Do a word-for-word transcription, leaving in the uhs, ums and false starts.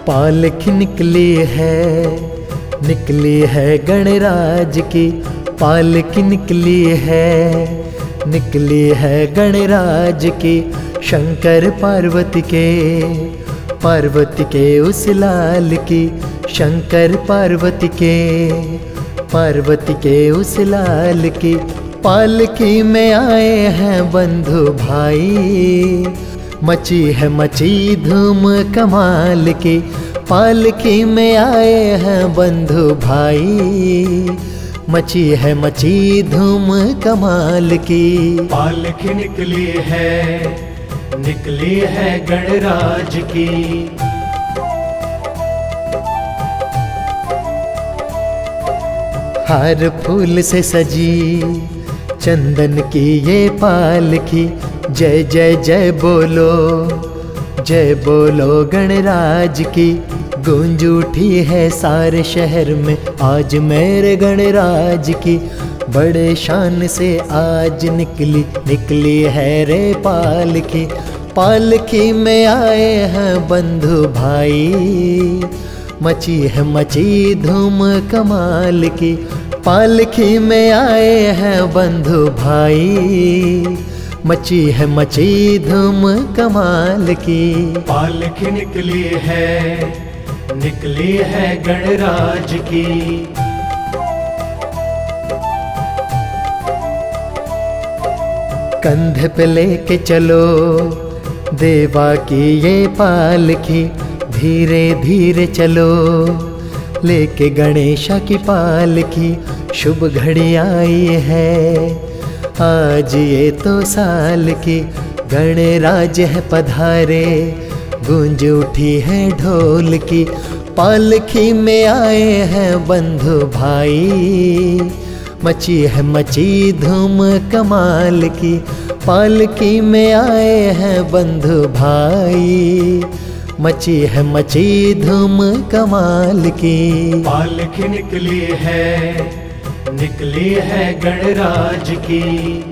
पालकी निकली है, निकली है गणराज की। पालकी निकली है, निकली है गणराज की। शंकर पार्वती के, पार्वती के उस लाल की। शंकर पार्वती के, पार्वती के उस लाल की। पालकी में आए हैं बंधु भाई, मची है मची धूम कमाल की। पालकी में आए हैं बंधु भाई, मची है मची धूम कमाल की। पालकी निकली है, निकली है गणराज की। हार फूल से सजी चंदन की ये पालकी। जय जय जय बोलो, जय बोलो गणराज की। गूंज उठी है सारे शहर में आज मेरे गणराज की। बड़े शान से आज निकली, निकली है रे पालकी। पालकी में आए हैं बंधु भाई, मची है मची धूम कमाल की। पालकी में आए हैं बंधु भाई, मची है मची धूम कमाल की। पालकी निकली है, निकली है गणराज की। कंधे पे लेके चलो देवा की ये पालकी। धीरे धीरे चलो लेके गणेशा की पालकी। शुभ घड़ी आई है आज ये तो साल की। गणराज है पधारे, गूंज उठी है ढोल की। पालकी में आए हैं बंधु भाई, मची है मची धूम कमाल की। पालकी में आए हैं बंधु भाई, मची है मची धूम कमाल की। पालकी निकली है, निकली है गणराज की।